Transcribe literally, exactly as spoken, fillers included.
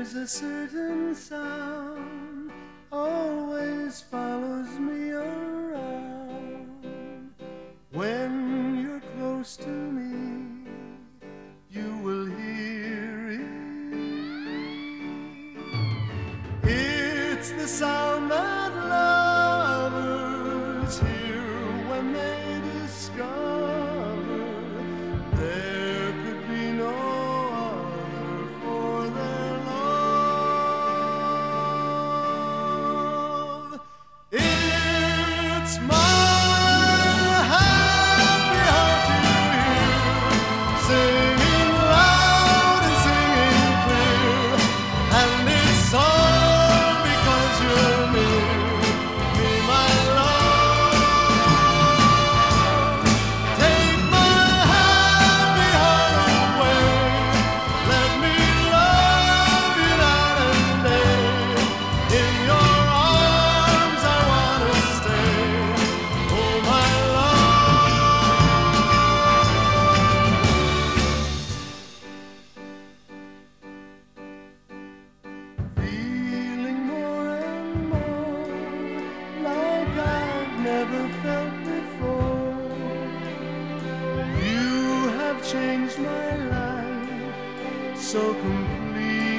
There's a certain sound always follows me around. When you're close to me, you will hear it. It's the sound that lovers hear when they discover there could be no other for their love. It's my happy heart you hear, singing loud and singing clear, and it's all because you're near me, my love. Take my happy heart away, let me love you night and day. In your arms I wanna stay, oh my love. Feeling more and more like I've never felt before. You have changed my life so completely.